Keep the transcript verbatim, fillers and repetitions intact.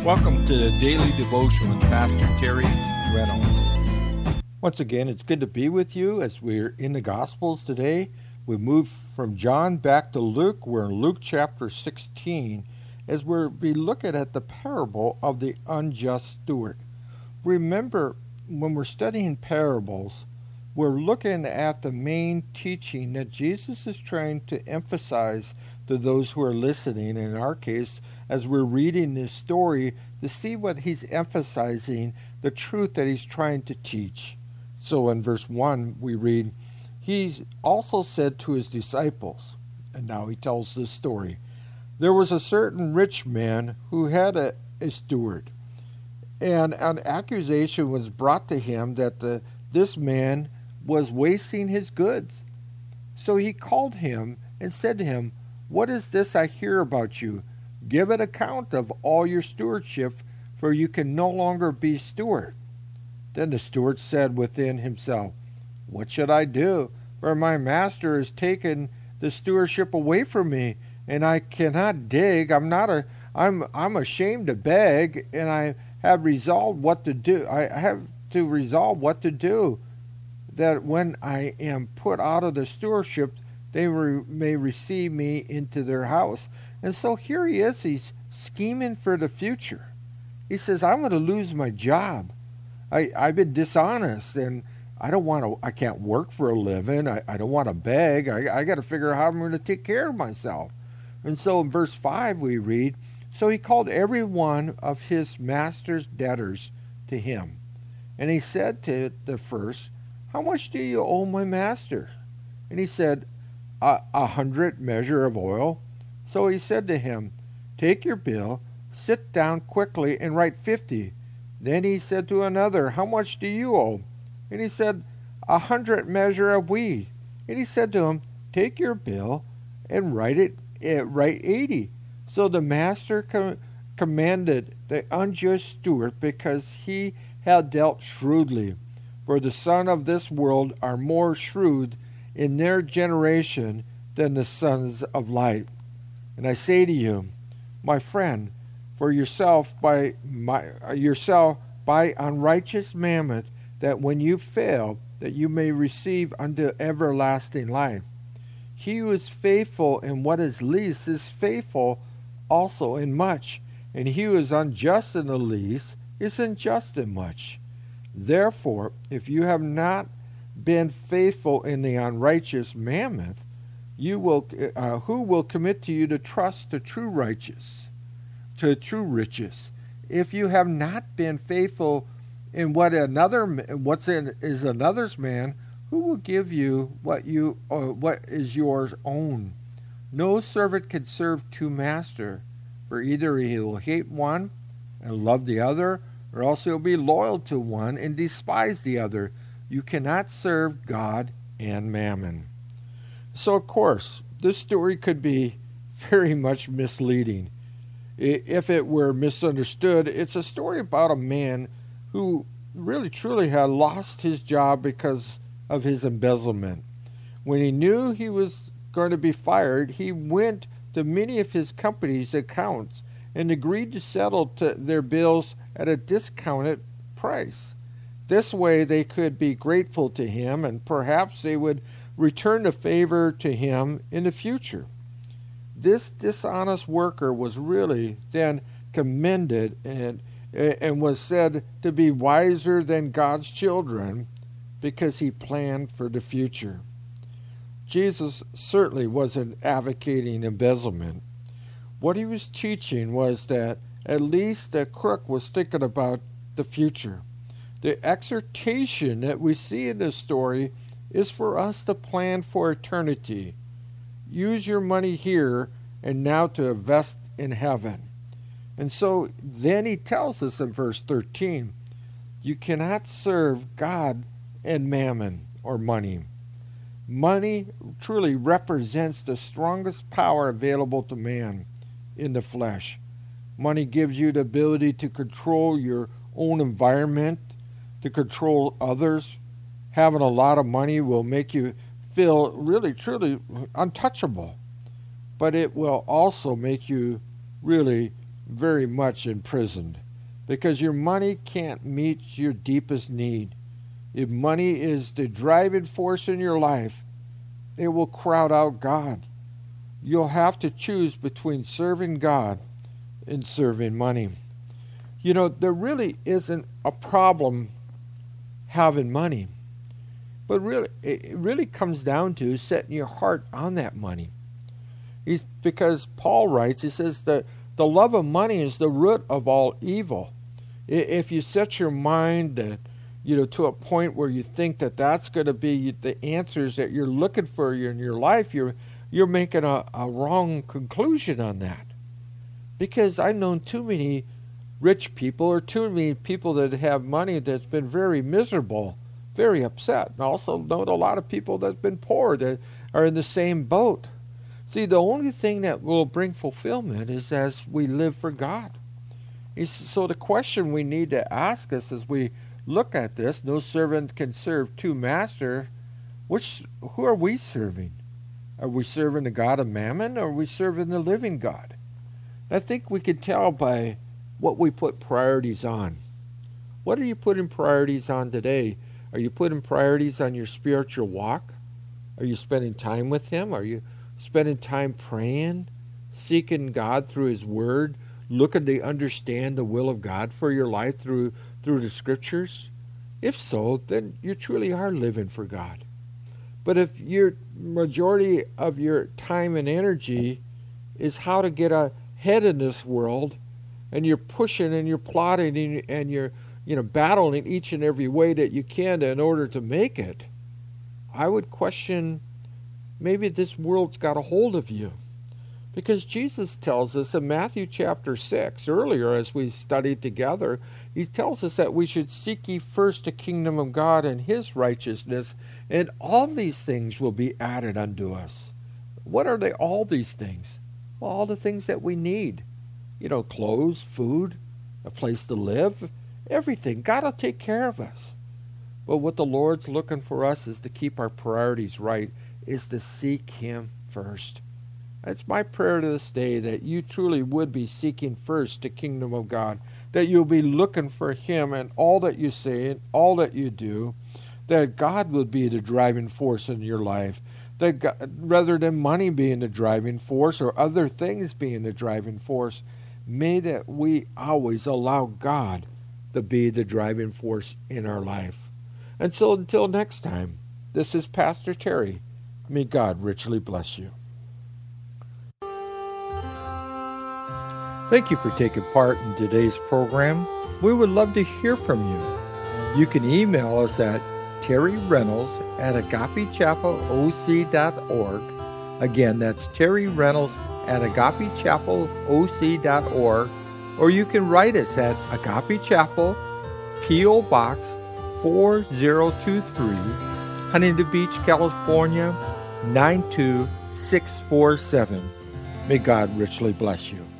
Welcome to the Daily Devotion with Pastor Terry Reynolds. Once again, it's good to be with you as we're in the Gospels today. We move from John back to Luke. We're in Luke chapter sixteen as we're be looking at the parable of the unjust steward. Remember, when we're studying parables, we're looking at the main teaching that Jesus is trying to emphasize to those who are listening, in our case, as we're reading this story, to see what he's emphasizing, the truth that he's trying to teach. So in verse one, we read, he also said to his disciples, and now he tells this story, there was a certain rich man who had a, a steward, and an accusation was brought to him that the, this man was wasting his goods. So he called him and said to him, what is this I hear about you? Give an account of all your stewardship, for you can no longer be steward. Then the steward said within himself, what should I do? For my master has taken the stewardship away from me, and I cannot dig. I'm not a. I'm. I'm ashamed to beg, and I have resolved what to do. I have to resolve what to do, that when I am put out of the stewardship, they re, may receive me into their house. And so here he is. He's scheming for the future. He says, I'm going to lose my job. I, I've been dishonest, and I don't want to. I can't work for a living. I, I don't want to beg. I, I got to figure out how I'm going to take care of myself. And so in verse five we read, so he called every one of his master's debtors to him. And he said to the first, how much do you owe my master? And he said, a, a hundred measure of oil. So he said to him, take your bill, sit down quickly, and write fifty. Then he said to another, how much do you owe? And he said, a hundred measure of wheat. And he said to him, take your bill and write it, uh, write eighty. So the master com- commanded the unjust steward, because he had dealt shrewdly. For the sons of this world are more shrewd in their generation than the sons of light. And I say to you, my friend, for yourself by my yourself by unrighteous mammon, that when you fail, that you may receive unto everlasting life. He who is faithful in what is least is faithful also in much, and he who is unjust in the least is unjust in much. Therefore, if you have not been faithful in the unrighteous mammon, you will uh, who will commit to you to trust to true righteous, to true riches? If you have not been faithful in what another what's in is another's man, who will give you what you uh, what is yours own? No servant can serve two masters, for either he will hate one and love the other, or else he'll be loyal to one and despise the other. You cannot serve God and mammon. So, of course, this story could be very much misleading. If it were misunderstood, it's a story about a man who really truly had lost his job because of his embezzlement. When he knew he was going to be fired, he went to many of his company's accounts and agreed to settle to their bills at a discounted price. This way they could be grateful to him, and perhaps they would return the favor to him in the future. This dishonest worker was really then commended and and was said to be wiser than God's children, because he planned for the future. Jesus certainly wasn't advocating embezzlement. What he was teaching was that at least the crook was thinking about the future. The exhortation that we see in this story is for us to plan for eternity. Use your money here and now to invest in heaven. And so then he tells us in verse thirteen, you cannot serve God and mammon, or money. Money truly represents the strongest power available to man in the flesh. Money gives you the ability to control your own environment, to control others. Having a lot of money will make you feel really, truly untouchable. But it will also make you really very much imprisoned because your money can't meet your deepest need. If money is the driving force in your life, it will crowd out God. You'll have to choose between serving God and serving money. You know, there really isn't a problem having money, but really, it really comes down to setting your heart on that money. He's, because Paul writes, he says that the love of money is the root of all evil. If you set your mind to, you know, to a point where you think that that's going to be the answers that you're looking for in your life, you're you're making a, a wrong conclusion on that. Because I've known too many rich people or too many people that have money that's been very miserable, very upset. And also know a lot of people that's been poor that are in the same boat. See, the only thing that will bring fulfillment is as we live for God. So the question we need to ask us as we look at this, no servant can serve two masters. Which, who are we serving? Are we serving the God of Mammon, or are we serving the living God? I think we can tell by what we put priorities on. What are you putting priorities on today? Are you putting priorities on your spiritual walk? Are you spending time with Him? Are you spending time praying, seeking God through His Word, looking to understand the will of God for your life through, through the Scriptures? If so, then you truly are living for God. But if your majority of your time and energy is how to get ahead in this world, and you're pushing and you're plotting and, and you're you know battling each and every way that you can in order to make it, I would question maybe this world's got a hold of you. Because Jesus tells us in Matthew chapter six, earlier as we studied together, He tells us that we should seek ye first the kingdom of God and His righteousness, and all these things will be added unto us. What are they, all these things? Well, all the things that we need. You know, clothes, food, a place to live, everything. God will take care of us. But what the Lord's looking for us is to keep our priorities right, is to seek Him first. It's my prayer to this day that you truly would be seeking first the kingdom of God, that you'll be looking for Him in all that you say and all that you do, that God will be the driving force in your life, that God, rather than money being the driving force or other things being the driving force, may that we always allow God to be the driving force in our life. And so until next time, this is Pastor Terry. May God richly bless you. Thank you for taking part in today's program. We would love to hear from you. You can email us at Terry Reynolds at agape chapel o c dot org. Again, that's Terry Reynolds at agape chapel o c dot org. Or you can write us at Agape Chapel, P O. Box four zero two three, Huntington Beach, California, nine two six four seven. May God richly bless you.